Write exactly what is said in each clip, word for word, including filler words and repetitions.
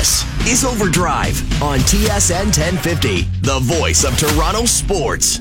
This is Overdrive on T S N ten fifty, the voice of Toronto sports.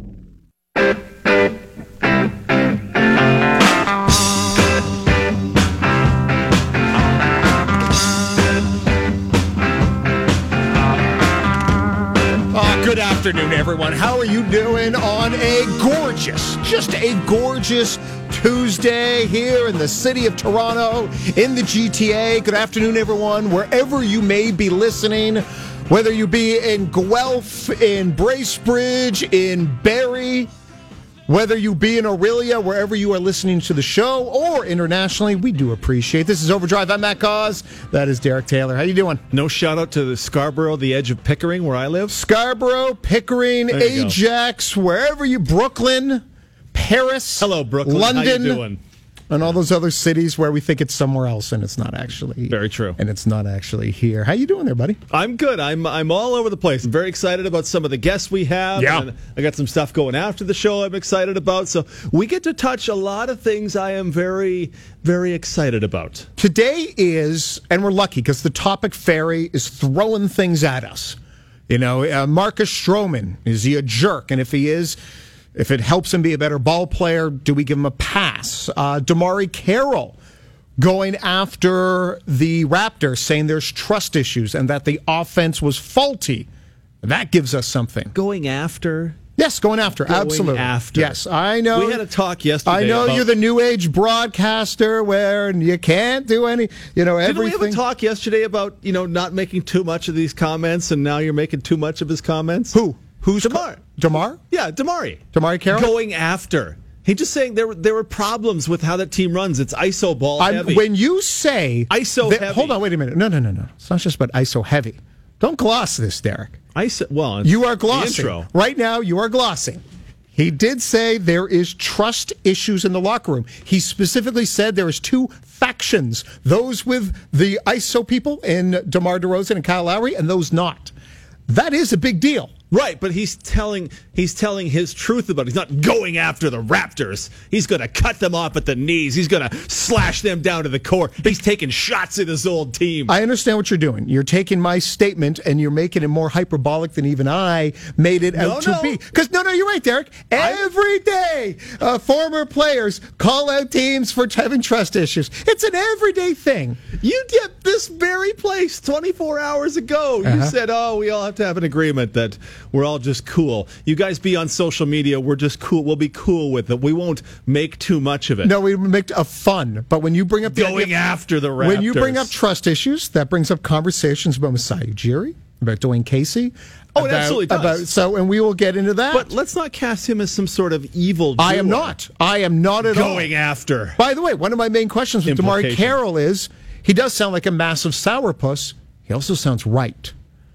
Good afternoon, everyone. How are you doing on a gorgeous, just a gorgeous Tuesday here in the city of Toronto, in the G T A? Good afternoon, everyone, wherever you may be listening, whether you be in Guelph, in Bracebridge, in Barrie, whether you be in Aurelia, wherever you are listening to the show, or internationally, we do appreciate. This is Overdrive. I'm Matt Cause. That is Derek Taylor. How you doing? No shout out to the Scarborough, the edge of Pickering, where I live. Scarborough, Pickering, Ajax, go. Wherever you, Brooklyn, Paris, hello, Brooklyn, London, how you doing? And all those other cities where we think it's somewhere else, and it's not actually. Very true. And it's not actually here. How you doing there, buddy? I'm good. I'm I'm all over the place. I'm very excited about some of the guests we have. Yeah. And I got some stuff going after the show I'm excited about. So we get to touch a lot of things I am very, very excited about. Today is, and we're lucky because the topic fairy is throwing things at us. You know, uh, Marcus Stroman, is he a jerk? And if he is, if it helps him be a better ball player, do we give him a pass? Uh, Damari Carroll going after the Raptors, saying there's trust issues and that the offense was faulty. That gives us something. Going after? Yes, going after. Going absolutely. after. Yes, I know. We had a talk yesterday. I know about, you're the new age broadcaster where you can't do any, you know, everything. Didn't we have a talk yesterday about, you know, not making too much of these comments, and now you're making too much of his comments? Who? Who's DeMar? Co- DeMar? Yeah, Damari. Damari Carroll? Going after. He's just saying there were there were problems with how that team runs. It's I S O ball I'm, heavy. When you say I S O that, heavy. Hold on, wait a minute. No, no, no, no. It's not just about I S O heavy. Don't gloss this, Derek. I S O, well, it's you are the glossing. intro. Right now, you are glossing. He did say there is trust issues in the locker room. He specifically said there is two factions, those with the I S O people in DeMar DeRozan and Kyle Lowry, and those not. That is a big deal. Right, but he's telling he's telling his truth about it. He's not going after the Raptors. He's going to cut them off at the knees. He's going to slash them down to the core. He's taking shots at his old team. I understand what you're doing. You're taking my statement and you're making it more hyperbolic than even I made it no, out to no. be. Because, no, no, you're right, Derek. Every day, uh, former players call out teams for having trust issues. It's an everyday thing. You did this very place twenty-four hours ago. Uh-huh. You said, oh, we all have to have an agreement that we're all just cool. You guys be on social media. We're just cool. We'll be cool with it. We won't make too much of it. No, we make a fun. But when you bring up the Going idea, after the Raptors. When you bring up trust issues, that brings up conversations about Masai Ujiri, about Dwayne Casey. Oh, it about, absolutely does. About, so, and we will get into that. But let's not cast him as some sort of evil doer. I am not. I am not at all. Going after. By the way, one of my main questions with Damari Carroll is, he does sound like a massive sourpuss. He also sounds right.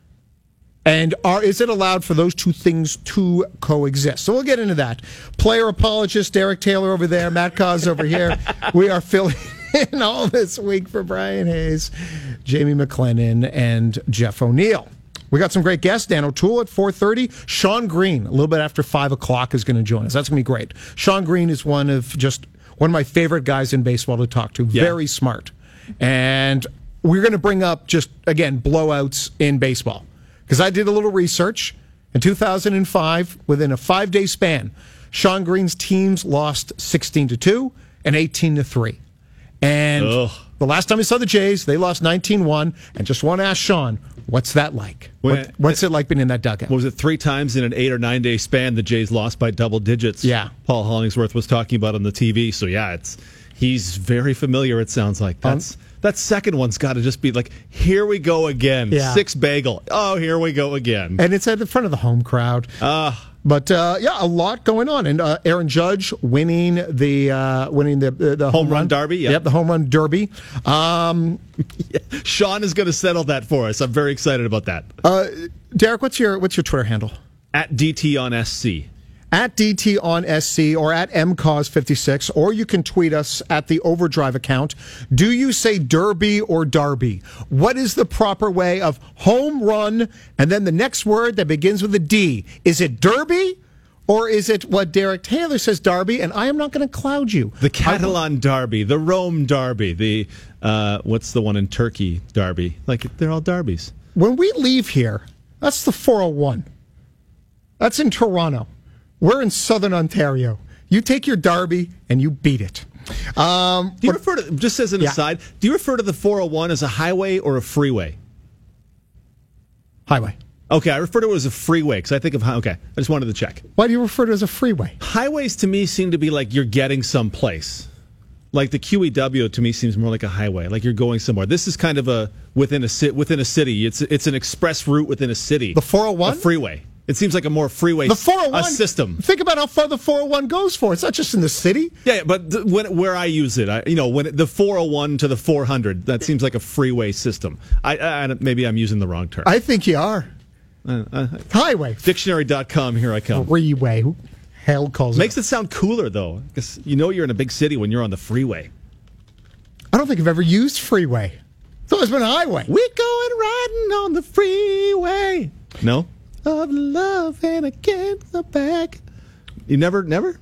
And are, is it allowed for those two things to coexist? So we'll get into that. Player apologist Derek Taylor over there, Matt Cause over here. We are filling in all this week for Brian Hayes, Jamie McLennan, and Jeff O'Neill. We got some great guests. Dan O'Toole at four thirty. Sean Green, a little bit after five o'clock, is going to join us. That's going to be great. Sean Green is one of just one of my favorite guys in baseball to talk to. Yeah. Very smart. And we're going to bring up just, again, blowouts in baseball. Because I did a little research. In two thousand five, within a five-day span, Sean Green's teams lost sixteen to two and eighteen to three. And Ugh. the last time we saw the Jays, they lost nineteen one. And just want to ask Sean, what's that like? What, what's it like being in that dugout? Was it three times in an eight or nine day span the Jays lost by double digits? Yeah. Paul Hollingsworth was talking about on the T V. So yeah, it's he's very familiar, it sounds like. That's um, that second one's got to just be like, here we go again. Yeah. Six bagel. Oh, here we go again. And it's at the front of the home crowd. Uh But uh, yeah, a lot going on, and uh, Aaron Judge winning the uh, winning the the, the home, home run, run derby. Yep. yep, the home run derby. Um, yeah. Sean is going to settle that for us. I'm very excited about that. Uh, Derek, what's your what's your Twitter handle? At D T on S C. At D T on S C or at M Cause fifty-six, or you can tweet us at the Overdrive account. Do you say Derby or Darby? What is the proper way of home run and then the next word that begins with a D? Is it Derby Or is it what Derek Taylor says, Derby, and I am not going to cloud you? The Catalan Derby, the Rome Derby, the, uh, what's the one in Turkey Derby? Like, they're all derbies. When we leave here, that's the four oh one. That's in Toronto. We're in southern Ontario. You take your Derby and you beat it. Um, do you but, refer to, just as an yeah. aside, do you refer to the four oh one as a highway or a freeway? Highway. Okay, I refer to it as a freeway because I think of, okay, I just wanted to check. Why do you refer to it as a freeway? Highways to me seem to be like you're getting someplace. Like the Q E W to me seems more like a highway, like you're going somewhere. This is kind of a within a ci- within a city. It's it's an express route within a city. The four oh one? A freeway. It seems like a more freeway the four oh one, a system. Think about how far the four oh one goes for. It's not just in the city. Yeah, but th- when, where I use it, I, you know, when it, the four oh one to the four hundred, that seems like a freeway system. I, I maybe I'm using the wrong term. I think you are. Uh, uh, Highway. Dictionary dot com, here I come. Freeway. Who hell calls Makes it? it sound cooler, though. Because you know you're in a big city when you're on the freeway. I don't think I've ever used freeway. It's always been highway. We're going riding on the freeway. No? Of love and against the back. You never, never?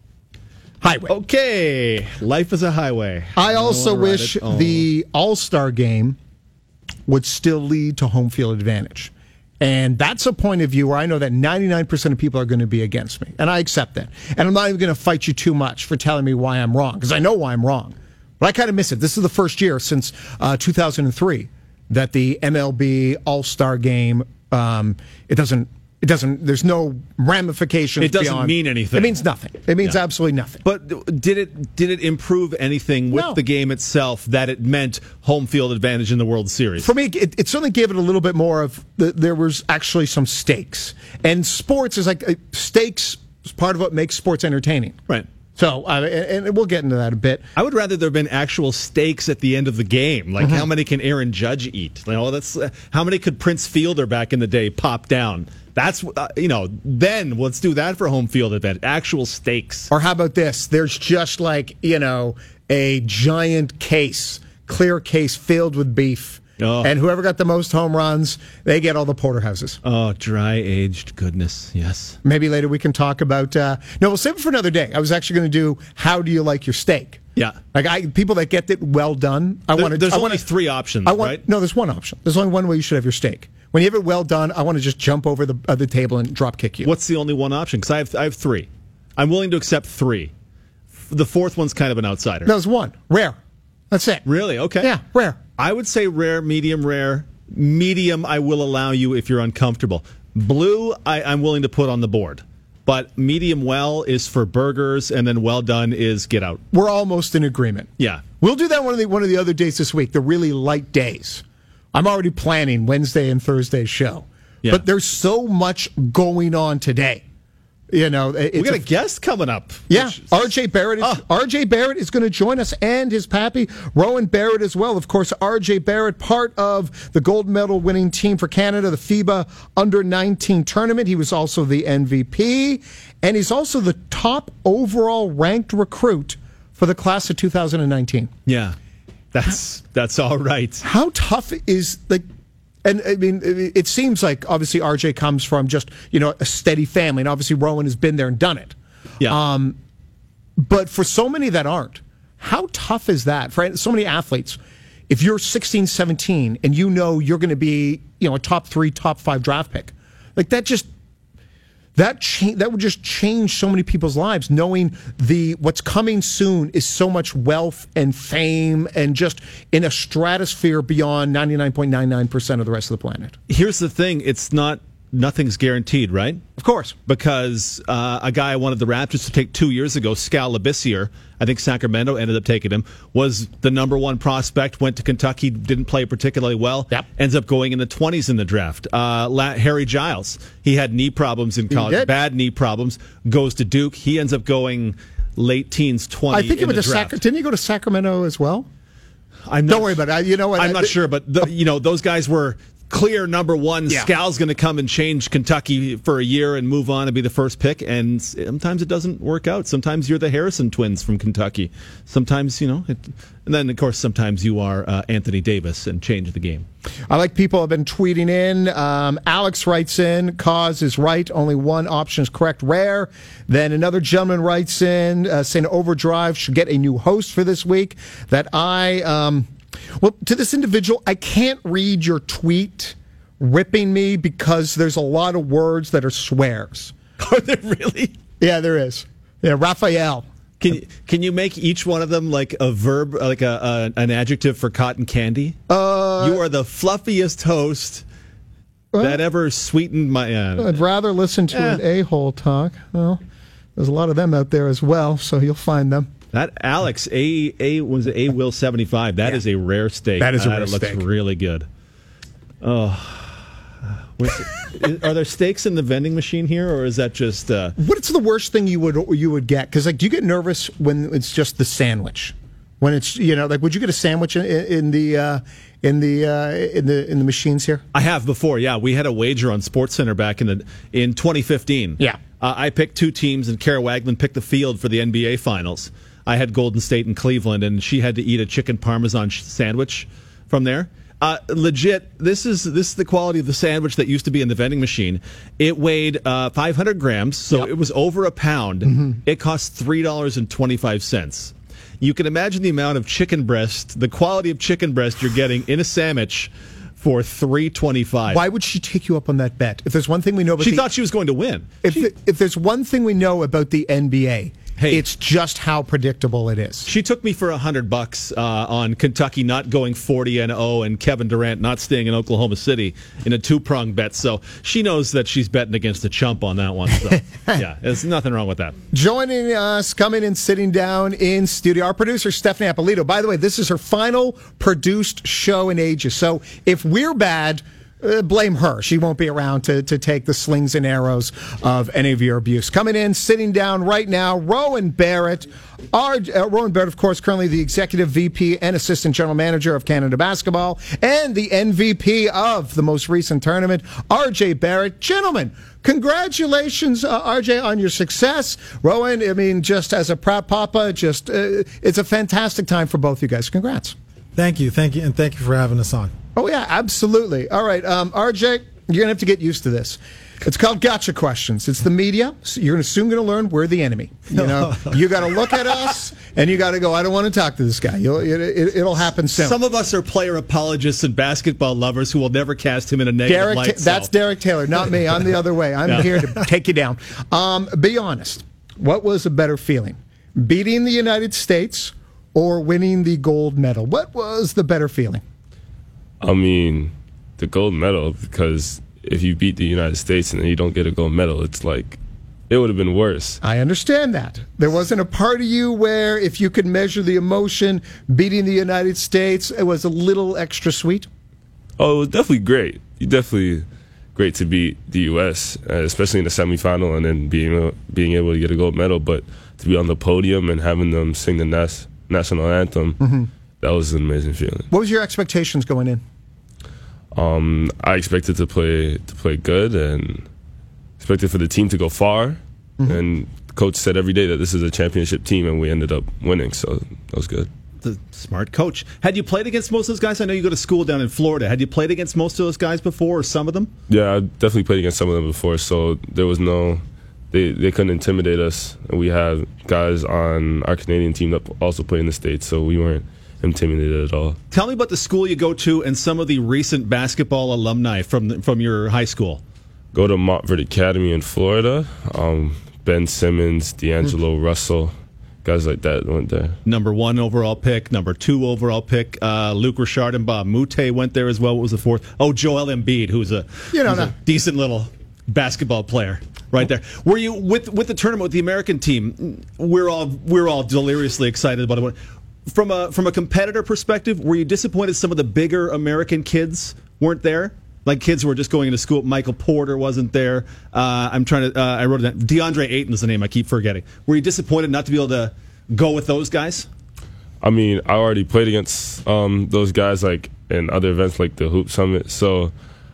Highway. Okay. Life is a highway. I also wanna ride wish it. Oh. the All-Star game would still lead to home field advantage. And that's a point of view where I know that ninety-nine percent of people are going to be against me. And I accept that. And I'm not even going to fight you too much for telling me why I'm wrong, because I know why I'm wrong. But I kind of miss it. This is the first year since uh, two thousand three that the M L B All-Star game, um, it doesn't, it doesn't, there's no ramifications. It doesn't beyond, mean anything. It means nothing. It means yeah. absolutely nothing. But did it did it improve anything with no. the game itself that it meant home field advantage in the World Series? For me, it, it certainly gave it a little bit more of, the, there was actually some stakes. And sports is like, uh, stakes is part of what makes sports entertaining. Right. So, uh, and, and we'll get into that a bit. I would rather there have been actual stakes at the end of the game. Like, mm-hmm. how many can Aaron Judge eat? You know, that's uh, how many could Prince Fielder back in the day pop down? That's, uh, you know, then let's do that for home field event. Actual stakes. Or how about this? There's just like, you know, a giant case, clear case filled with beef. Oh. And whoever got the most home runs, they get all the porterhouses. Oh, dry-aged goodness, yes. Maybe later we can talk about... Uh, no, we'll save it for another day. I was actually going to do, how do you like your steak? Yeah. Like, I people that get it well done, I there, want to... There's I only wanna, three options, I want, right? No, there's one option. There's only one way you should have your steak. When you have it well done, I want to just jump over the, uh, the table and drop kick you. What's the only one option? Because I have, I have three. I'm willing to accept three. The fourth one's kind of an outsider. No, there's one. Rare. That's it. Really? Okay. Yeah, rare. I would say rare, medium rare. Medium, I will allow you if you're uncomfortable. Blue, I, I'm willing to put on the board. But medium well is for burgers, and then well done is get out. We're almost in agreement. Yeah. We'll do that one of the one of the other days this week, the really light days. I'm already planning Wednesday and Thursday's show. Yeah. But there's so much going on today. You know, it's we got a, a guest coming up. Yeah, R J Barrett is oh. R J Barrett is going to join us, and his pappy Rowan Barrett as well. Of course, R J Barrett, part of the gold medal winning team for Canada, the FIBA under nineteen tournament. He was also the M V P, and he's also the top overall ranked recruit for the class of two thousand nineteen. Yeah, that's that's all right. How tough is like? And, I mean, it seems like, obviously, R J comes from just, you know, a steady family. And obviously, Rowan has been there and done it. Yeah. Um, but for so many that aren't, how tough is that? For so many athletes, if you're sixteen, seventeen, and you know you're going to be, you know, a top three, top five draft pick, like that just... That cha- that would just change so many people's lives, knowing the what's coming soon is so much wealth and fame and just in a stratosphere beyond ninety-nine point nine nine percent of the rest of the planet. Here's the thing. It's not, nothing's guaranteed, right? Of course. Because uh, a guy I wanted the Raptors to take two years ago, Skal Labissiere, I think Sacramento ended up taking him, was the number one prospect, went to Kentucky, didn't play particularly well, yep. ends up going in the twenties in the draft. Uh, La- Harry Giles, he had knee problems in college, bad knee problems, goes to Duke. He ends up going late teens, twenty I think he in went the to draft. Sac- Didn't he go to Sacramento as well? I'm not, Don't worry about it. You know what? I'm not sure, but the, you know those guys were clear number one. Yeah. Scal's going to come and change Kentucky for a year and move on and be the first pick. And sometimes it doesn't work out. Sometimes you're the Harrison twins from Kentucky. Sometimes, you know, it, and then, of course, sometimes you are uh, Anthony Davis and change the game. I like people have been tweeting in. Um, Alex writes in, cause is right. Only one option is correct. Rare. Then another gentleman writes in uh, saying Overdrive should get a new host for this week. That I... Um, Well, to this individual, I can't read your tweet ripping me because there's a lot of words that are swears. Are there really? Yeah, there is. Yeah, Raphael. Can you, can you make each one of them like a verb, like a, a an adjective for cotton candy? Uh, you are the fluffiest host uh, that ever sweetened my. Uh, I'd rather listen to eh. an a-hole talk. Well, there's a lot of them out there as well, so you'll find them. That Alex A A was it A Will seventy-five. That yeah. is a rare steak. That is a uh, rare it looks steak. really good. Oh, are there steaks in the vending machine here, or is that just? Uh... What's the worst thing you would you would get? Because like, do you get nervous when it's just the sandwich? When it's you know, like, would you get a sandwich in, in the uh, in the uh, in the in the machines here? I have before. Yeah, we had a wager on SportsCenter back in the in twenty fifteen. Yeah, uh, I picked two teams, and Kara Wagland picked the field for the N B A Finals. I had Golden State and Cleveland, and she had to eat a chicken parmesan sh- sandwich from there. Uh, legit, this is this is the quality of the sandwich that used to be in the vending machine. It weighed uh, five hundred grams, so yep. it was over a pound. Mm-hmm. It cost three dollars and twenty-five cents. You can imagine the amount of chicken breast, the quality of chicken breast you're getting in a sandwich for three twenty-five. Why would she take you up on that bet? If there's one thing we know about she the, thought she was going to win. If she, the, if there's one thing we know about the N B A, hey, it's just how predictable it is. She took me for a hundred bucks uh, on Kentucky not going forty and zero and Kevin Durant not staying in Oklahoma City in a two prong bet. So she knows that she's betting against a chump on that one. So yeah, there's nothing wrong with that. Joining us, coming and sitting down in studio, our producer Stephanie Apolito. By the way, this is her final produced show in ages. So if we're bad, Uh, blame her. She won't be around to, to take the slings and arrows of any of your abuse. Coming in, sitting down right now, Rowan Barrett. Our, uh, Rowan Barrett, of course, currently the Executive V P and Assistant General Manager of Canada Basketball and the M V P of the most recent tournament, R J Barrett. Gentlemen, congratulations, uh, R J, on your success. Rowan, I mean, just as a proud papa, just uh, it's a fantastic time for both you guys. Congrats. Thank you, thank you, and thank you for having us on. Oh, yeah, absolutely. All right, um, R J, you're going to have to get used to this. It's called Gotcha Questions. It's the media. So you're soon going to learn we're the enemy. You know, you got to look at us, and you got to go, I don't want to talk to this guy. You'll, it, it, it'll happen soon. Some of us are player apologists and basketball lovers who will never cast him in a negative Derek, light. Ta- that's so. Derek Taylor, not me. I'm the other way. I'm Yeah. here to take you down. Um, be honest. What was a better feeling? Beating the United States or winning the gold medal? What was the better feeling? I mean, the gold medal, because if you beat the United States and then you don't get a gold medal, it's like, it would have been worse. I understand that. There wasn't a part of you where if you could measure the emotion, beating the United States, it was a little extra sweet? Oh, it was definitely great. You definitely great to beat the U S, uh, especially in the semifinal, and then being, uh, being able to get a gold medal. But to be on the podium and having them sing the nas- national anthem, mm-hmm. that was an amazing feeling. What was your expectations going in? Um, I expected to play to play good and expected for the team to go far. Mm-hmm. And the coach said every day that this is a championship team, and we ended up winning. So that was good. The smart coach. Had you played against most of those guys? I know you go to school down in Florida. Had you played against most of those guys before, or some of them? Yeah, I definitely played against some of them before. So there was no, they they couldn't intimidate us. And we had guys on our Canadian team that also played in the States, so we weren't intimidated at all. Tell me about the school you go to and some of the recent basketball alumni from the, from your high school. Go to Montverde Academy in Florida. Um, Ben Simmons, D'Angelo mm. Russell, guys like that went there. Number one overall pick, number two overall pick, uh, Luke Richard and Bob Moute went there as well. What was the fourth? Oh, Joel Embiid, who's a, you know, who's no. a decent little basketball player. Right there. Were you with with the tournament with the American team? We're all we're all deliriously excited about it. From a from a competitor perspective, were you disappointed some of the bigger American kids weren't there? Like kids who were just going into school. Michael Porter wasn't there. Uh, I'm trying to. Uh, I wrote it down. DeAndre Ayton is the name I keep forgetting. Were you disappointed not to be able to go with those guys? I mean, I already played against um, those guys like in other events like the Hoop Summit, so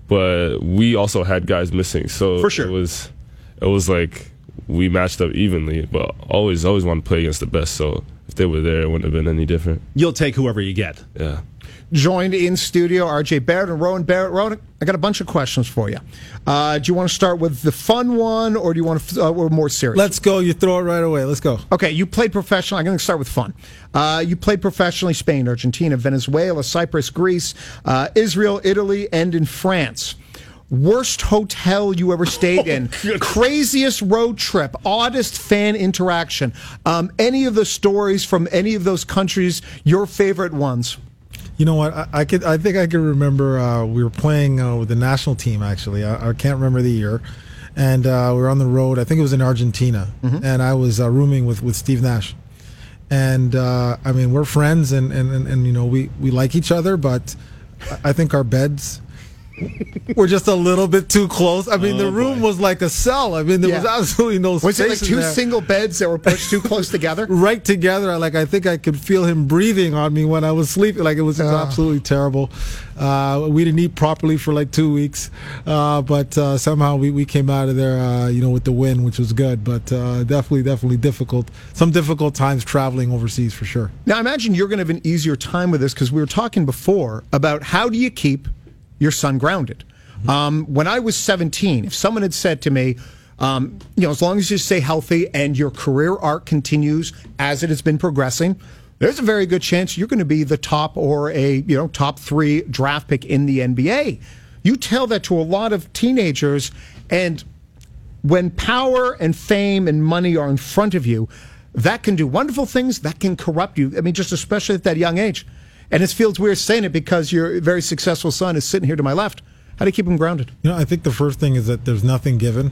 but we also had guys missing. So For sure. it was it was like we matched up evenly, but always always want to play against the best. So if they were there, it wouldn't have been any different. You'll take whoever you get. Yeah. Joined in studio, R J Barrett and Rowan Barrett. Rowan, I got a bunch of questions for you. Uh, do you want to start with the fun one, or do you want to uh, or more serious? Let's go. You throw it right away. Let's go. Okay, you played professionally. I'm going to start with fun. Uh, you played professionally Spain, Argentina, Venezuela, Cyprus, Greece, uh, Israel, Italy, and in France. Worst hotel you ever stayed in, craziest road trip, oddest fan interaction, um, any of the stories from any of those countries, your favorite ones. You know what? I, I could. I think I could remember. Uh, we were playing uh, with the national team. Actually, I, I can't remember the year, and uh, we were on the road. I think it was in Argentina, mm-hmm. and I was uh, rooming with, with Steve Nash. And uh, I mean, we're friends, and, and, and, and you know, we, we like each other, but I think our beds were just a little bit too close. I mean, oh, the room boy. was like a cell. I mean, there yeah. was absolutely no space. Was it like two there. single beds that were pushed too close together? Right together. Like, I think I could feel him breathing on me when I was sleeping. Like, it was uh. absolutely terrible. Uh, we didn't eat properly for like two weeks, uh, but uh, somehow we, we came out of there, uh, you know, with the win, which was good. But uh, definitely, definitely difficult. Some difficult times traveling overseas for sure. Now, I imagine you're going to have an easier time with this because we were talking before about how do you keep your son grounded. Um, when I was seventeen, if someone had said to me, um, you know, as long as you stay healthy and your career arc continues as it has been progressing, there's a very good chance you're going to be the top or a, you know, top three draft pick in the N B A. You tell that to a lot of teenagers, and when power and fame and money are in front of you, that can do wonderful things, that can corrupt you. I mean, just especially at that young age. And it feels weird saying it because your very successful son is sitting here to my left. How do you keep him grounded? You know, I think the first thing is that there's nothing given,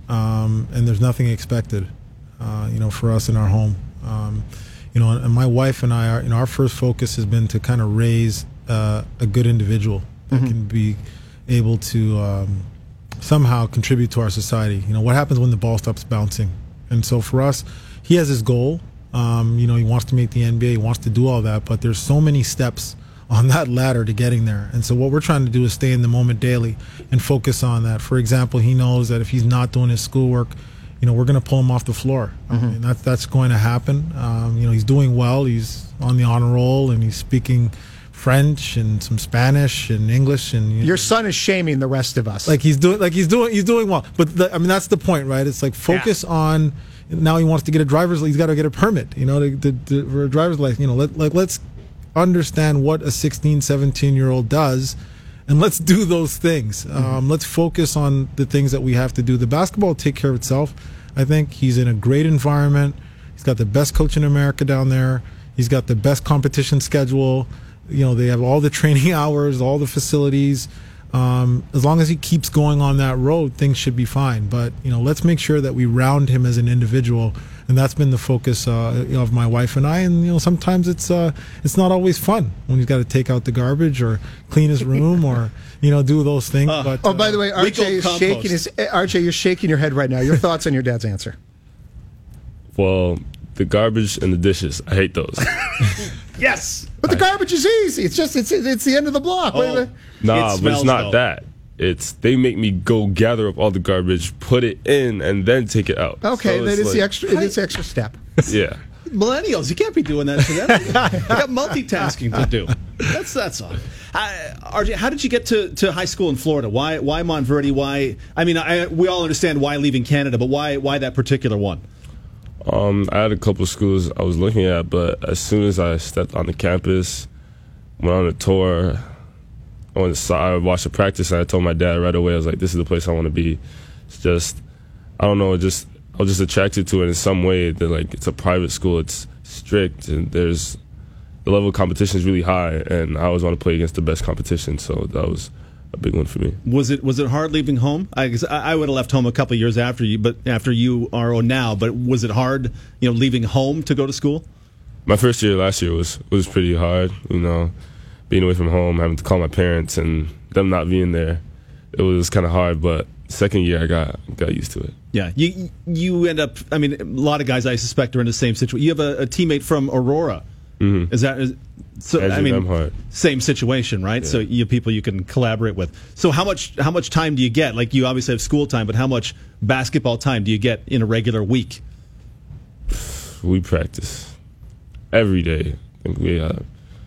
um, and there's nothing expected. Uh, you know, for us in our home, um, you know, and my wife and I are. You know, our first focus has been to kind of raise uh, a good individual that mm-hmm. can be able to um, somehow contribute to our society. You know, what happens when the ball stops bouncing? And so for us, he has his goal. Um, you know, he wants to make the N B A, he wants to do all that, but there's so many steps on that ladder to getting there. And so what we're trying to do is stay in the moment daily and focus on that. For example, he knows that if he's not doing his schoolwork, you know, we're going to pull him off the floor. Mm-hmm. I mean, that's, that's going to happen. Um, you know, he's doing well. He's on the honor roll, and he's speaking French and some Spanish and English. And you your know, son is shaming the rest of us. Like he's doing, like he's doing, he's doing well. But the, I mean, that's the point, right? It's like focus yeah. on. Now he wants to get a driver's. He's got to get a permit. You know, to, to, to, for a driver's license. You know, let, like let's understand what a sixteen, seventeen year old does, and let's do those things. Mm-hmm. Um, let's focus on the things that we have to do. The basketball will take care of itself. I think he's in a great environment. He's got the best coach in America down there. He's got the best competition schedule. You know, they have all the training hours, all the facilities. Um, as long as he keeps going on that road, things should be fine. But, you know, let's make sure that we round him as an individual. And that's been the focus uh, of my wife and I. And, you know, sometimes it's uh, it's not always fun when he's got to take out the garbage or clean his room or, you know, do those things. Uh, but, uh, oh, by the way, R J is compost. shaking his, R J, you're shaking your head right now. Your thoughts on your dad's answer? Well, the garbage and the dishes, I hate those. Yes. But the garbage is easy. It's just, it's it's the end of the block. Oh. Nah, it but it's not though. that. It's they make me go gather up all the garbage, put it in, and then take it out. Okay, so that is like, the extra. It is the extra step. Yeah. Millennials, you can't be doing that to them. They got multitasking to do. That's that's all. Uh, R J, how did you get to, to high school in Florida? Why why Montverde? Why? I mean, I, we all understand why leaving Canada, but why why that particular one? Um, I had a couple of schools I was looking at, but as soon as I stepped on the campus, went on a tour, I, went, I watched the practice, and I told my dad right away, I was like, this is the place I want to be. It's just, I don't know, just I was just attracted to it in some way. That like it's a private school, it's strict, and there's the level of competition is really high, and I always want to play against the best competition, so that was a big one for me. Was it was it hard leaving home? I, I would have left home a couple of years after you, but after you are now. But was it hard, you know, leaving home to go to school? My first year last year was was pretty hard. You know, being away from home, having to call my parents, and them not being there. It was kind of hard. But second year, I got got used to it. Yeah, you you end up. I mean, a lot of guys I suspect are in the same situation. You have a, a teammate from Aurora. Mm-hmm. Is that is, So Edging I mean, them hard. same situation, right? Yeah. So you have people you can collaborate with. So how much how much time do you get? Like you obviously have school time, but how much basketball time do you get in a regular week? We practice every day. I think we uh,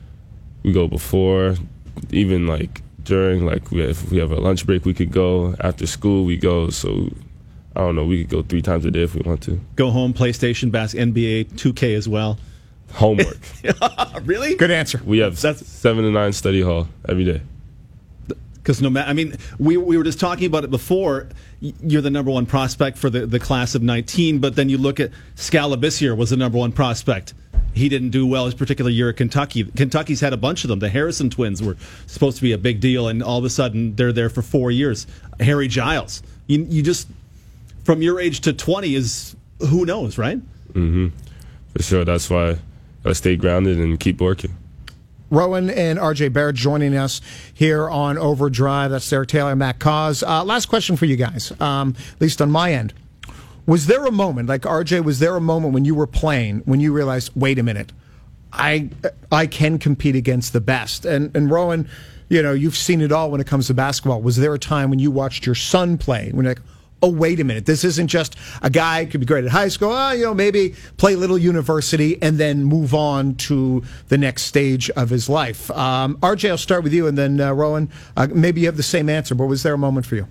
we go before, even like during. Like we have, if we have a lunch break, we could go. After school, we go. So I don't know. We could go three times a day if we want to. Go home, PlayStation, Bas- N B A, two K as well. Homework. Really? Good answer. We have That's- seven to nine study hall every day. Because no matter, I mean, we we were just talking about it before. Y- You're the number one prospect for the, the class of nineteen, but then you look at Scalabissier was the number one prospect. He didn't do well his particular year at Kentucky. Kentucky's had a bunch of them. The Harrison twins were supposed to be a big deal, and all of a sudden they're there for four years. Harry Giles. You you just from your age to twenty is who knows, right? Mm-hmm. For sure. That's why I stay grounded and keep working. Rowan and R J Barrett joining us here on Overdrive. That's Derek Taylor, Matt Cause. Uh, last question for you guys, um, at least on my end. Was there a moment, like R J, was there a moment when you were playing when you realized, wait a minute, I I can compete against the best? And, and Rowan, you know, you've seen it all when it comes to basketball. Was there a time when you watched your son play when you're like, oh, wait a minute, this isn't just a guy who could be great at high school, oh, you know, maybe play little university and then move on to the next stage of his life? Um, R J, I'll start with you, and then uh, Rowan, uh, maybe you have the same answer, but was there a moment for you?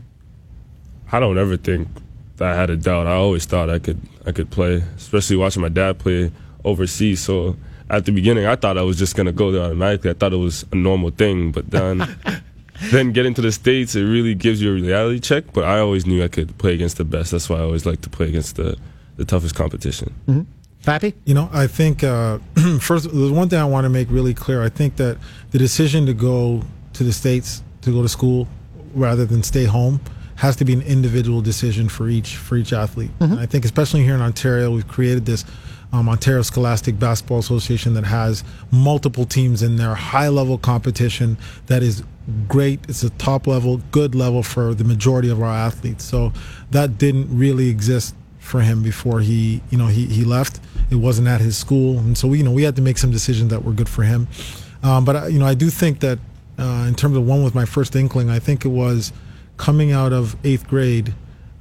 I don't ever think that I had a doubt. I always thought I could I could play, especially watching my dad play overseas. So at the beginning, I thought I was just going to go there automatically. I thought it was a normal thing, but then... Then getting to the States, it really gives you a reality check. But I always knew I could play against the best. That's why I always like to play against the, the toughest competition. Mm-hmm. Pappy? You know, I think, uh, first, there's one thing I want to make really clear. I think that the decision to go to the States, to go to school, rather than stay home, has to be an individual decision for each for each athlete. Mm-hmm. And I think, especially here in Ontario, we've created this Um, Ontario Scholastic Basketball Association that has multiple teams in there, high-level competition that is great. It's a top-level, good level for the majority of our athletes. So that didn't really exist for him before he, you know, he, he left. It wasn't at his school, and so we, you know, we had to make some decisions that were good for him. Um, but you know, I do think that uh, in terms of one was my first inkling. I think it was coming out of eighth grade.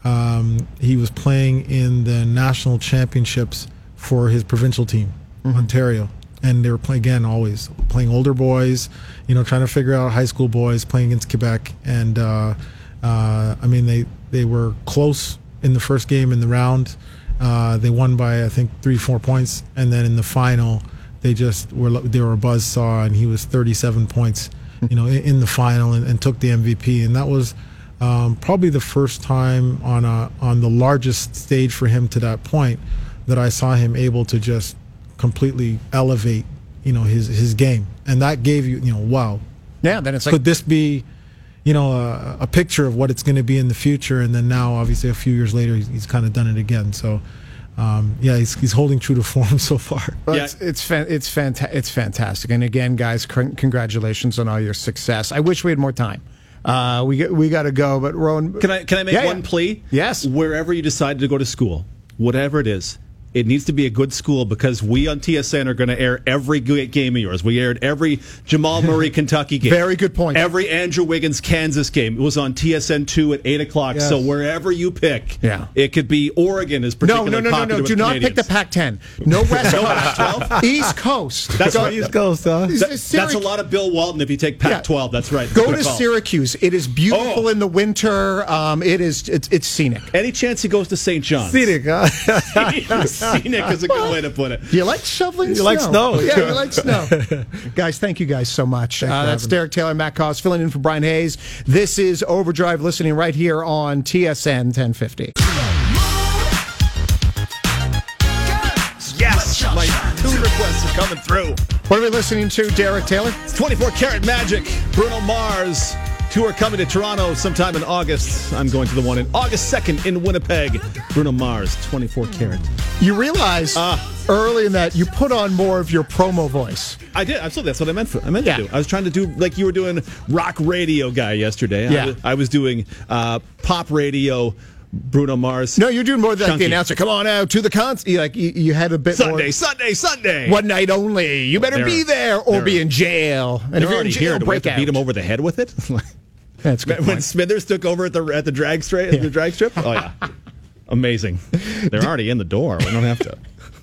Um, he was playing in the national championships for his provincial team, mm-hmm. Ontario. And they were playing, again, always playing older boys, you know, trying to figure out high school boys, playing against Quebec. And, uh, uh, I mean, they, they were close in the first game in the round. Uh, they won by, I think, three, four points. And then in the final, they just were, they were a buzzsaw, and he was thirty-seven points, you know, in, in the final and, and took the M V P. And that was um, probably the first time on a, on the largest stage for him to that point that I saw him able to just completely elevate, you know, his his game, and that gave you, you know, wow. Yeah, then it's like, could this be, you know, a, a picture of what it's going to be in the future? And then now, obviously, a few years later, he's, he's kind of done it again. So, um, yeah, he's he's holding true to form so far. Well, yeah. it's it's, fan- it's, fanta- it's fantastic. And again, guys, c- congratulations on all your success. I wish we had more time. Uh, we get, we got to go, but Rowan, Can I can I make Yeah, one yeah. plea? Yes. Wherever you decide to go to school, whatever it is, it needs to be a good school, because we on T S N are going to air every good game of yours. We aired every Jamal Murray Kentucky game. Very good point. Every Andrew Wiggins Kansas game. It was on T S N two at eight o'clock. Yes. So wherever you pick, Yeah. it could be Oregon is No, particularly no, no, no, popular no. with Do not pick the Canadians. Pac ten. No West Coast. East Coast. That's Go, right. East Coast, huh? Is- That- is that's a Syrac- lot of Bill Walton if you take Pac twelve. That's right. Go Good to call. Syracuse. It is beautiful Oh. in the winter. Um, it is. It's, it's scenic. Any chance he goes to Saint John's? Scenic, huh? Scenic is a good way to put it. Do you like shoveling You snow? like snow. Yeah, you like snow. Guys, thank you guys so much. Uh, for that's having me. Derek Taylor, Matt Cause, filling in for Brian Hayes. This is Overdrive, listening right here on T S N ten fifty. Yes, my two requests are coming through. What are we listening to, Derek Taylor? It's twenty-four Karat Magic, Bruno Mars. Tour coming to Toronto sometime in August. I'm going to the one in August second in Winnipeg. Bruno Mars, twenty-four Karat. You realize Uh. early in that you put on more of your promo voice. I did. Absolutely. That's what I meant. For, I meant Yeah. to do. I was trying to do like you were doing rock radio guy yesterday. Yeah. I was, I was doing uh, pop radio Bruno Mars. No, you're doing more than like Chunky. the announcer. Come on out to the concert. You, like you, you had a bit Sunday, more. Sunday, Sunday. One night only. You better They're- be there or they're- be in jail. And They're if you're in already jail, here. Do we have break to out. beat him over the head with it? That's a good when point. Smithers took over at the at the drag strip, Yeah. the drag strip. Oh yeah, amazing. They're already in the door. We don't have to.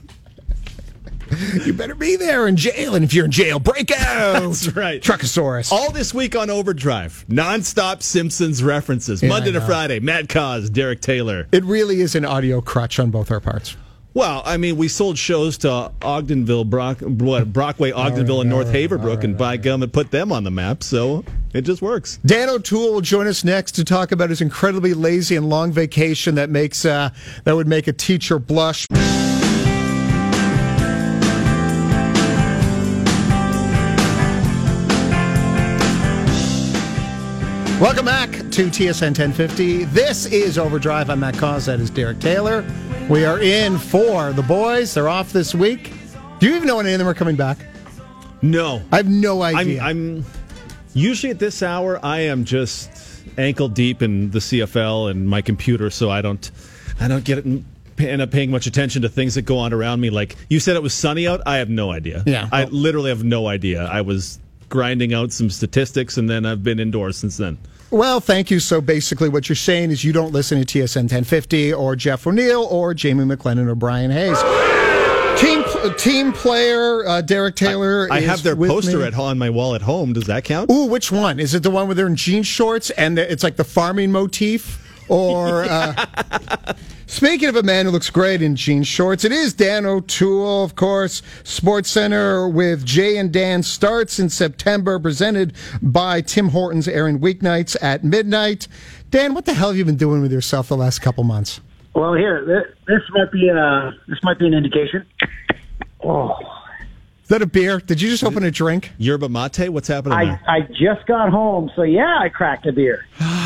You better be there in jail, and if you're in jail, break out. That's right. Truckosaurus. All this week on Overdrive, nonstop Simpsons references. Yeah, Monday I to know. Friday, Matt Cause, Derek Taylor. It really is an audio crutch on both our parts. Well, I mean, we sold shows to Ogdenville, Brock, what, Brockway, Ogdenville, and North Haverbrook, and by gum, it put them on the map, so it just works. Dan O'Toole will join us next to talk about his incredibly lazy and long vacation that makes uh, that would make a teacher blush. Welcome back to T S N ten fifty. This is Overdrive. I'm Matt Cause. That is Derek Taylor. We are in for the boys. They're off this week. Do you even know when any of them are coming back? No. I have no idea. I'm, I'm usually at this hour, I am just ankle deep in the C F L and my computer, so I don't, I don't get it. End up paying much attention to things that go on around me. Like you said, it was sunny out. I have no idea. Yeah. I literally have no idea. I was grinding out some statistics, and then I've been indoors since then. Well, thank you. So basically what you're saying is you don't listen to T S N ten fifty or Jeff O'Neill or Jamie McLennan or Brian Hayes. Team team player uh, Derek Taylor I is have their with poster me. at on my wall at home. Does that count? Ooh, which one? Is it the one where they're in jean shorts and it's like the farming motif? Or, uh, speaking of a man who looks great in jean shorts, it is Dan O'Toole, of course. Sports Center with Jay and Dan starts in September, presented by Tim Hortons, airing weeknights at midnight. Dan, what the hell have you been doing with yourself the last couple months? Well, here, this, this might be uh, this might be an indication. Oh, Is that a beer? Did you just open a drink? Yerba mate? What's happening I there? I just got home, so yeah, I cracked a beer.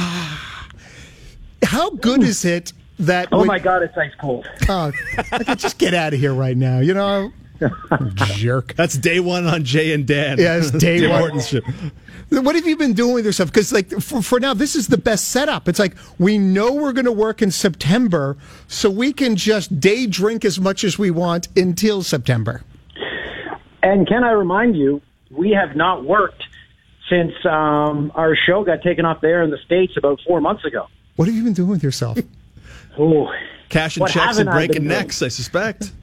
How good is it that... Oh when- my God, it's ice cold. Oh, I could just get out of here right now, you know? Jerk. That's day one on Jay and Dan. Yeah, it's day Tim one. Hortons show. What have you been doing with yourself? Because, like, for, for now, this is the best setup. It's like we know we're going to work in September, so we can just day drink as much as we want until September. And can I remind you, we have not worked since um, our show got taken off the air in the States about four months ago. What have you been doing with yourself? Oh, Cash and What checks and haven't I breaking been doing? necks, I suspect.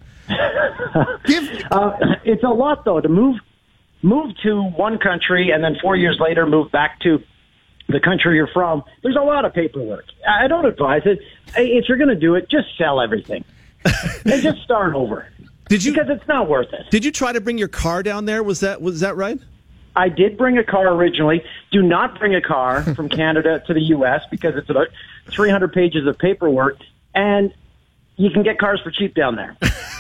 Give uh, it's a lot though to move move to one country and then four years later move back to the country you're from. There's a lot of paperwork. I don't advise it. If you're going to do it, just sell everything and just start over. Did you Because it's not worth it. Did you try to bring your car down there? Was that was that right? I did bring a car originally. Do not bring a car from Canada to the U S because it's about three hundred pages of paperwork, and you can get cars for cheap down there.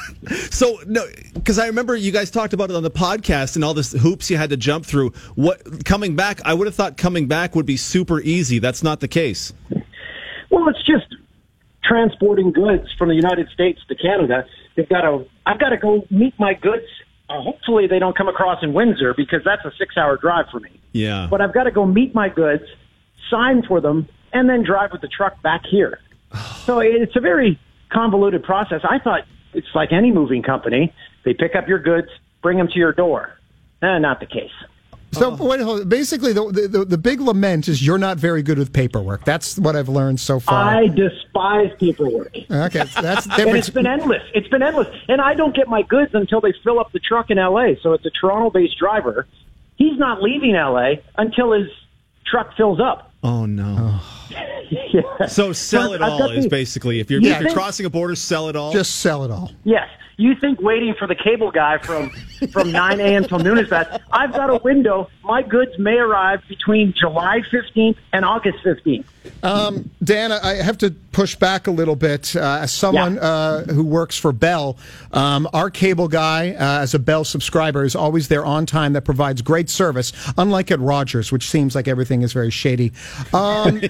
So no, because I remember you guys talked about it on the podcast and all this hoops you had to jump through. What coming back? I would have thought coming back would be super easy. That's not the case. Well, it's just transporting goods from the United States to Canada. They've got to. I've got to go meet my goods. Uh, hopefully, they don't come across in Windsor because that's a six-hour drive for me. Yeah. But I've got to go meet my goods, sign for them, and then drive with the truck back here. So it's a very convoluted process. I thought it's like any moving company. They pick up your goods, bring them to your door. Eh, not the case. So wait, hold on. Basically, the, the the big lament is you're not very good with paperwork. That's what I've learned so far. I despise paperwork. Okay, so that's And different. it's been endless. It's been endless. And I don't get my goods until they fill up the truck in L A. So it's a Toronto-based driver. He's not leaving L A until his truck fills up. Oh no. Yeah. So sell So it I've all got is the- basically if you're, You if you're think- crossing a border, sell it all. Just sell it all. Yes. You think waiting for the cable guy from, from nine a.m. till noon is bad. I've got a window. My goods may arrive between July fifteenth and August fifteenth. Um, Dan, I have to push back a little bit. Uh, as someone Yeah. uh, who works for Bell, um, our cable guy, uh, as a Bell subscriber, is always there on time. That provides great service, unlike at Rogers, which seems like everything is very shady. Um,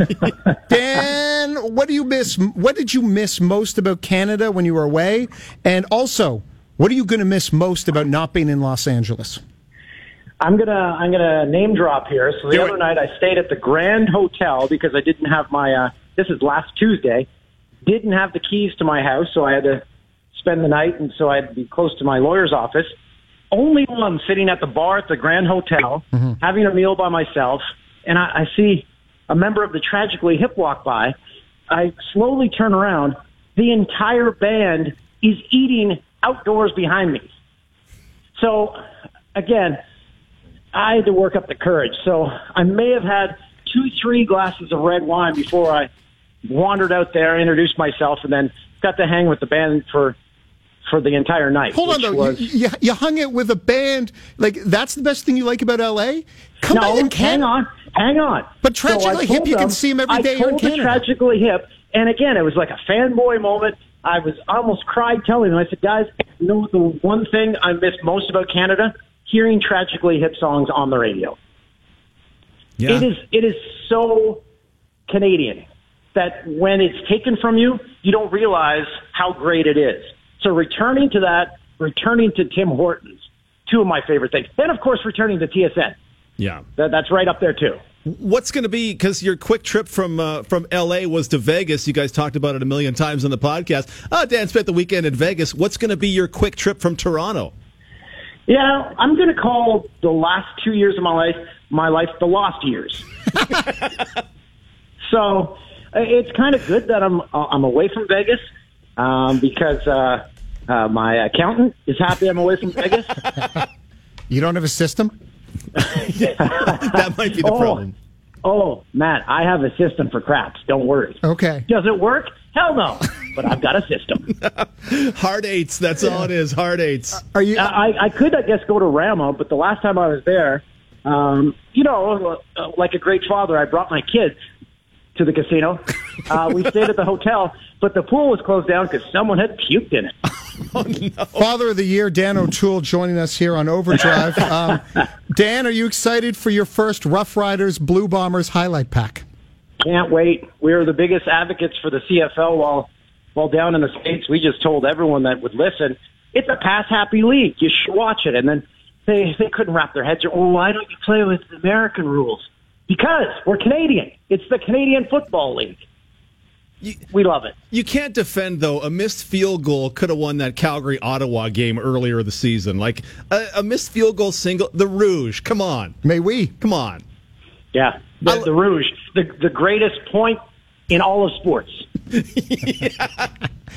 Dan, what do you miss? What did you miss most about Canada when you were away? And also, what are you going to miss most about not being in Los Angeles? I'm gonna I'm gonna name drop here. So the Do other it. night I stayed at the Grand Hotel because I didn't have my. Uh, this is last Tuesday. didn't have the keys to my house, so I had to spend the night, and so I had to be close to my lawyer's office. Only one sitting at the bar at the Grand Hotel, mm-hmm. having a meal by myself, and I, I see a member of the Tragically Hip walk by. I slowly turn around. The entire band is eating outdoors behind me. So, again, I had to work up the courage. So I may have had two, three glasses of red wine before I wandered out there, introduced myself, and then got to hang with the band for for the entire night. Hold on, though. Was, you, you, you hung it with a band. Like, that's the best thing you like about L A? Come no, on, hang on. Hang on. But Tragically so Hip, you them, can see him every day here in Canada. Tragically Hip, and again, it was like a fanboy moment. I was I almost cried telling them. I said, guys, you know the one thing I miss most about Canada? Hearing Tragically Hip songs on the radio. Yeah. It is it is so Canadian that when it's taken from you, you don't realize how great it is. So returning to that, returning to Tim Hortons, two of my favorite things. Then, of course, returning to T S N. Yeah. That, that's right up there, too. What's going to be, because your quick trip from uh, from L A was to Vegas. You guys talked about it a million times on the podcast. Oh, Dan spent the weekend in Vegas. What's going to be your quick trip from Toronto? Yeah, I'm going to call the last two years of my life, my life, the lost years. So it's kind of good that I'm I'm away from Vegas um, because uh, uh, my accountant is happy I'm away from Vegas. You don't have a system? That might be the oh, problem. Oh, Matt, I have a system for craps. Don't worry. Okay. Does it work? Hell no. But I've got a system. Hard eights. That's all it is. Hard eights. Uh, are you? I, I could, I guess, go to Rama, but the last time I was there, um, you know, like a great father, I brought my kids to the casino. Uh, we stayed at the hotel, but the pool was closed down because someone had puked in it. Oh, no. Father of the Year, Dan O'Toole, joining us here on Overdrive. Um, Dan, are you excited for your first Rough Riders Blue Bombers highlight pack? Can't wait. We're the biggest advocates for the C F L while while down in the States. We just told everyone that would listen, it's a pass-happy league. You should watch it. And then they, they couldn't wrap their heads around, oh, why don't you play with the American rules? Because we're Canadian. It's the Canadian Football League. You, we love it. You can't defend, though. A missed field goal could have won that Calgary-Ottawa game earlier the season. Like, a, a missed field goal single, the Rouge, come on. May we? Come on. Yeah, the, the Rouge, the, the greatest point in all of sports. Yeah.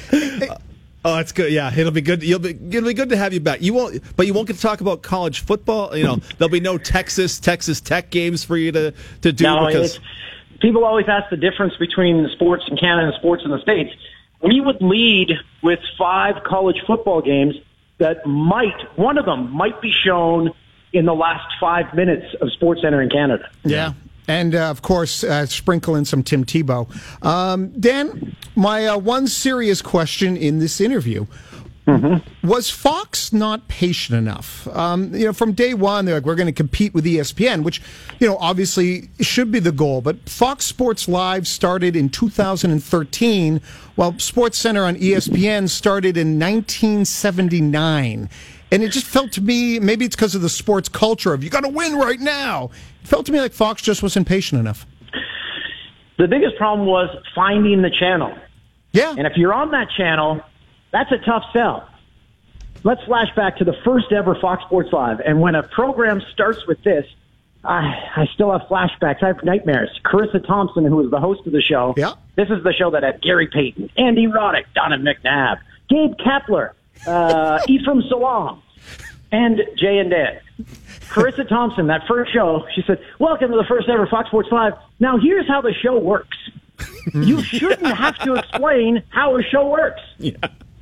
Oh, it's good. Yeah, it'll be good. You'll be it'll be good to have you back. You won't, but you won't get to talk about college football. You know, there'll be no Texas Texas Tech games for you to to do no, because it's, people always ask the difference between the sports in Canada and sports in the States. We would lead with five college football games that might one of them might be shown in the last five minutes of SportsCenter in Canada. Yeah. And, uh, of course, uh, sprinkle in some Tim Tebow. Um, Dan, my uh, one serious question in this interview, mm-hmm. was Fox not patient enough? Um, you know, from day one, they're like, we're going to compete with E S P N, which, you know, obviously should be the goal. But Fox Sports Live started in two thousand thirteen, while SportsCenter on E S P N started in nineteen seventy-nine. And it just felt to me, maybe it's because of the sports culture of you got to win right now. It felt to me like Fox just wasn't patient enough. The biggest problem was finding the channel. Yeah. And if you're on that channel, that's a tough sell. Let's flash back to the first ever Fox Sports Live. And when a program starts with this, I, I still have flashbacks. I have nightmares. Carissa Thompson, who was the host of the show. Yeah. This is the show that had Gary Payton, Andy Roddick, Donna McNabb, Gabe Kapler, uh, Ephraim Salam, and Jay and Dan. Carissa Thompson, that first show, she said, welcome to the first ever Fox Sports Live. Now, here's how the show works. You shouldn't have to explain how a show works. Yeah.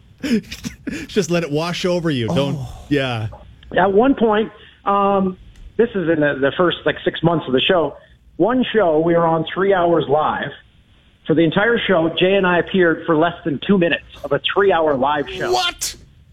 Just let it wash over you. Oh. Don't, yeah. At one point, um, this is in the, the first, like, six months of the show, one show, we were on three hours live. For the entire show, Jay and I appeared for less than two minutes of a three-hour live show. What?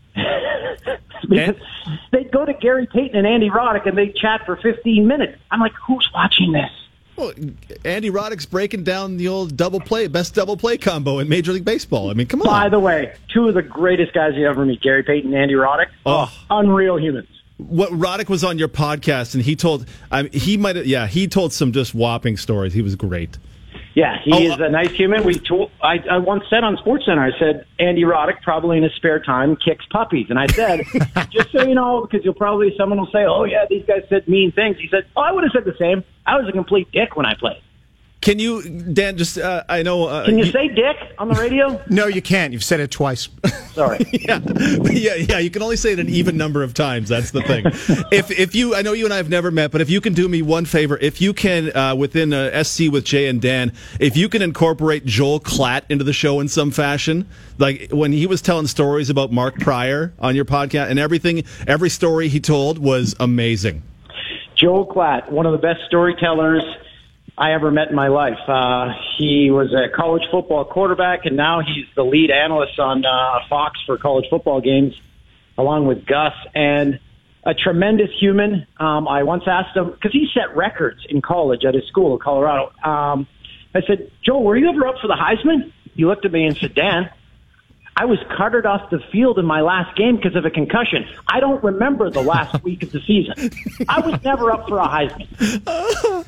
Because they'd go to Gary Payton and Andy Roddick, and they'd chat for fifteen minutes. I'm like, who's watching this? Well, Andy Roddick's breaking down the old double play, best double play combo in Major League Baseball. I mean, come on. By the way, two of the greatest guys you ever meet, Gary Payton and Andy Roddick. Oh. Unreal humans. What Roddick was on your podcast, and he told, I mean, he might have, yeah, he told some just whopping stories. He was great. Yeah, he oh, is a nice human. We told, I, I once said on SportsCenter, I said, Andy Roddick probably in his spare time kicks puppies. And I said, just so you know, because you'll probably, someone will say, oh, yeah, these guys said mean things. He said, oh, I would have said the same. I was a complete dick when I played. Can you, Dan, just, uh, I know... Uh, Can you, you say dick on the radio? No, you can't. You've said it twice. Sorry. yeah, yeah, yeah. You can only say it an even number of times. That's the thing. if if you, I know you and I have never met, but if you can do me one favor, if you can, uh, within uh, S C with Jay and Dan, if you can incorporate Joel Klatt into the show in some fashion, like when he was telling stories about Mark Pryor on your podcast and everything, every story he told was amazing. Joel Klatt, one of the best storytellers I ever met in my life. Uh, he was a college football quarterback, and now he's the lead analyst on uh, Fox for college football games, along with Gus, and a tremendous human. Um, I once asked him, because he set records in college at his school in Colorado. Um, I said, Joel, were you ever up for the Heisman? He looked at me and said, Dan, I was carted off the field in my last game because of a concussion. I don't remember the last week of the season. I was never up for a Heisman.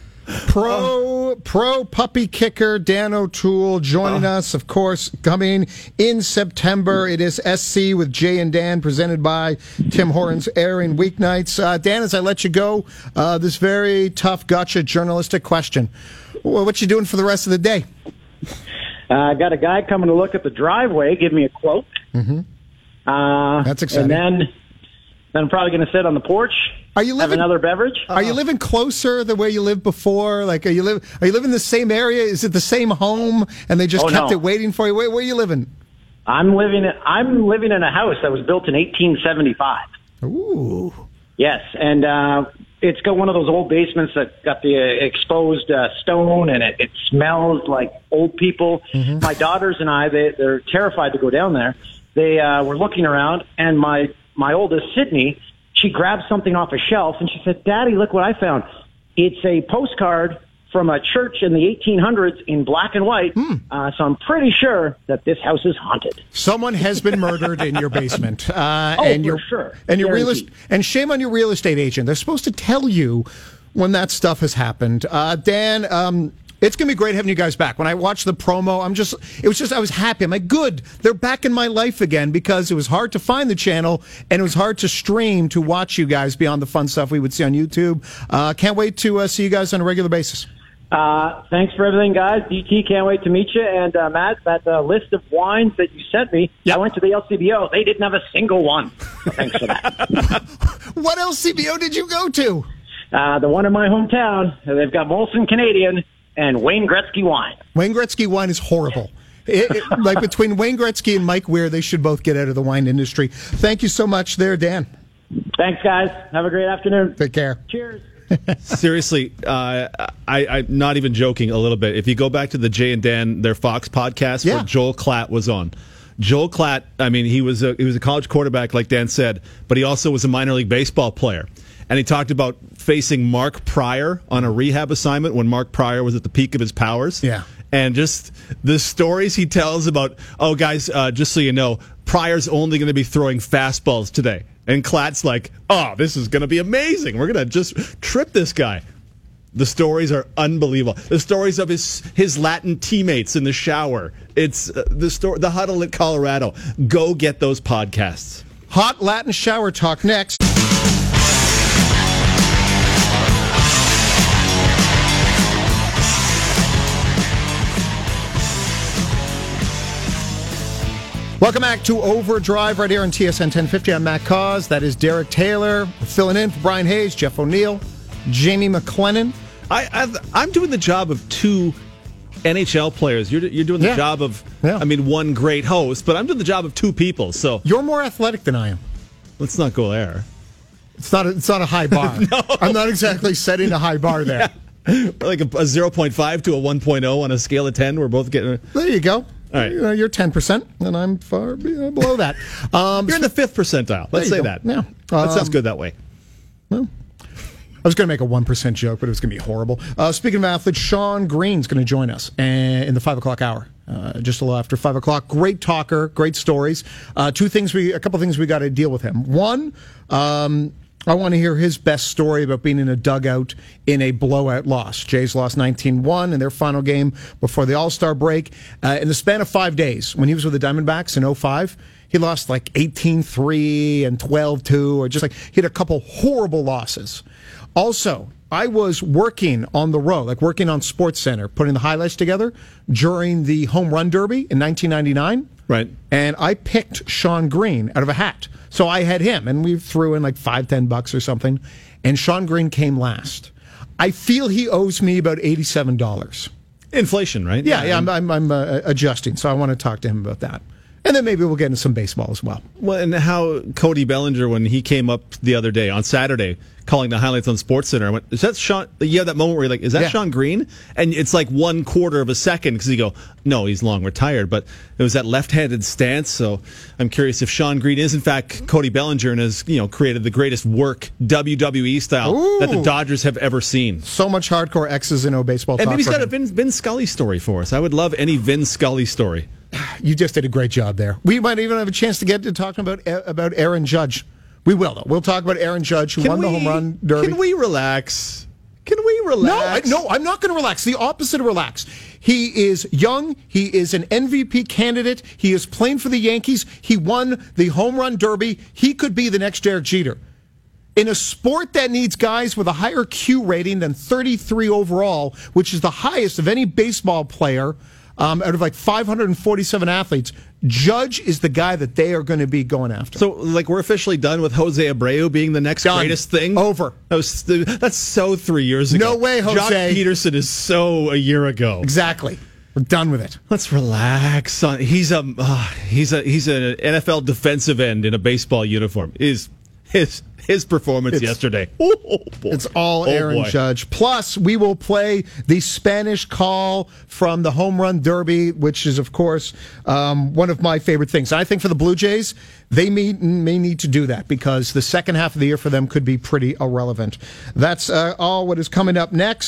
Pro pro puppy kicker Dan O'Toole joining uh, us, of course, coming in September. It is S C with Jay and Dan, presented by Tim Hortons, airing weeknights. Uh, Dan, as I let you go, uh, this very tough, gotcha journalistic question. Well, what you doing for the rest of the day? I uh, got a guy coming to look at the driveway, give me a quote. Mm-hmm. Uh, That's exciting. And then, then I'm probably going to sit on the porch. Are you living, have another beverage? Are you living closer the way you lived before? Like, are you live? Are you living in the same area? Is it the same home, and they just oh, kept no. it waiting for you? Where, where are you living? I'm living. I'm living in a house that was built in eighteen seventy-five. Ooh. Yes, and uh, it's got one of those old basements that got the uh, exposed uh, stone, and it, it smells like old people. Mm-hmm. My daughters and I, they, they're terrified to go down there. They uh, were looking around, and my my oldest, Sydney, she grabbed something off a shelf, and she said, Daddy, look what I found. It's a postcard from a church in the eighteen hundreds in black and white. Mm. Uh, so I'm pretty sure that this house is haunted. Someone has been murdered in your basement. Uh, oh, and for your, sure. And, your real est- and shame on your real estate agent. They're supposed to tell you when that stuff has happened. Uh, Dan, um, it's going to be great having you guys back. When I watched the promo, I'm just, it was just, I was happy. I'm like, good, they're back in my life again, because it was hard to find the channel and it was hard to stream to watch you guys beyond the fun stuff we would see on YouTube. Uh, can't wait to uh, see you guys on a regular basis. Uh, thanks for everything, guys. D T, can't wait to meet you. And uh, Matt, that uh, list of wines that you sent me, yep. I went to the L C B O. They didn't have a single one. So thanks for that. What L C B O did you go to? Uh, the one in my hometown. They've got Molson Canadian and Wayne Gretzky wine. Wayne Gretzky wine is horrible. It, it, like between Wayne Gretzky and Mike Weir, they should both get out of the wine industry. Thank you so much there, Dan. Thanks, guys. Have a great afternoon. Take care. Cheers. Seriously, uh, I, I'm not even joking a little bit. If you go back to the Jay and Dan, their Fox podcast, yeah. where Joel Klatt was on. Joel Klatt, I mean, he was a, he was a college quarterback, like Dan said, but he also was a minor league baseball player. And he talked about facing Mark Pryor on a rehab assignment when Mark Pryor was at the peak of his powers. Yeah. And just the stories he tells about, oh, guys, uh, just so you know, Pryor's only going to be throwing fastballs today. And Klatt's like, oh, this is going to be amazing. We're going to just trip this guy. The stories are unbelievable. The stories of his his Latin teammates in the shower. It's uh, the story, the huddle at Colorado. Go get those podcasts. Hot Latin shower talk next. Welcome back to Overdrive right here on T S N ten fifty. I'm Matt Cause. That is Derek Taylor. Filling in for Brian Hayes, Jeff O'Neill, Jamie McLennan. I, I've, I'm doing the job of two N H L players. You're, you're doing the yeah. job of, yeah. I mean, one great host, but I'm doing the job of two people. So you're more athletic than I am. Let's not go there. It's not a, it's not a high bar. No. I'm not exactly setting a high bar there. Yeah. Like a, a zero point five to a one point oh on a scale of ten. We're both getting... There you go. All right. You know, you're ten percent, and I'm far below that. Um, you're in the fifth percentile. Let's say go. that. Yeah. That Um, sounds good that way. Well, I was going to make a one percent joke, but it was going to be horrible. Uh, speaking of athletes, Sean Green's going to join us in the five o'clock hour. Uh, just a little after five o'clock. Great talker, great stories. Uh, two things we, a couple things we got to deal with him. One, um, I want to hear his best story about being in a dugout in a blowout loss. Jays lost nineteen one in their final game before the All-Star break. Uh, in the span of five days, when he was with the Diamondbacks in oh five, he lost like eighteen three and twelve two, or just like he had a couple horrible losses. Also, I was working on the road, like working on SportsCenter, putting the highlights together during the Home Run Derby in nineteen ninety-nine. Right. And I picked Sean Green out of a hat. So I had him, and we threw in like five, ten bucks or something. And Sean Green came last. I feel he owes me about eighty-seven dollars. Inflation, right? Yeah, yeah, I'm, I'm, I'm uh, adjusting, so I want to talk to him about that. And then maybe we'll get into some baseball as well. Well, and how Cody Bellinger, when he came up the other day, on Saturday, calling the highlights on SportsCenter, I went, is that Sean? You have that moment where you're like, is that yeah. Sean Green? And it's like one quarter of a second, because you go, no, he's long retired. But it was that left-handed stance, so I'm curious if Sean Green is, in fact, Cody Bellinger and has, you know, created the greatest work, W W E style, Ooh. that the Dodgers have ever seen. So much hardcore X's and O baseball and talk. And maybe he's got him. a Vin, Vin Scully story for us. I would love any Vin Scully story. You just did a great job there. We might even have a chance to get to talking about about Aaron Judge. We will, though. We'll talk about Aaron Judge, who can won we, the home run derby. Can we relax? Can we relax? No, I, no, I'm not going to relax. The opposite of relax. He is young. He is an M V P candidate. He is playing for the Yankees. He won the home run derby. He could be the next Derek Jeter. In a sport that needs guys with a higher Q rating than thirty-three overall, which is the highest of any baseball player, Um, out of like five hundred forty-seven athletes, Judge is the guy that they are going to be going after. So, like, we're officially done with Jose Abreu being the next done. greatest thing? Over. That was, that's so three years ago. No way, Jose. Jock Peterson is so a year ago. Exactly. We're done with it. Let's relax. On, he's a uh, he's a he's an N F L defensive end in a baseball uniform. His his his performance it's, yesterday. Oh, boy. It's all oh, Aaron boy. Judge. Plus, we will play the Spanish call from the Home Run Derby, which is, of course, um, one of my favorite things. I think for the Blue Jays, they may, may need to do that because the second half of the year for them could be pretty irrelevant. That's uh, all what is coming up next.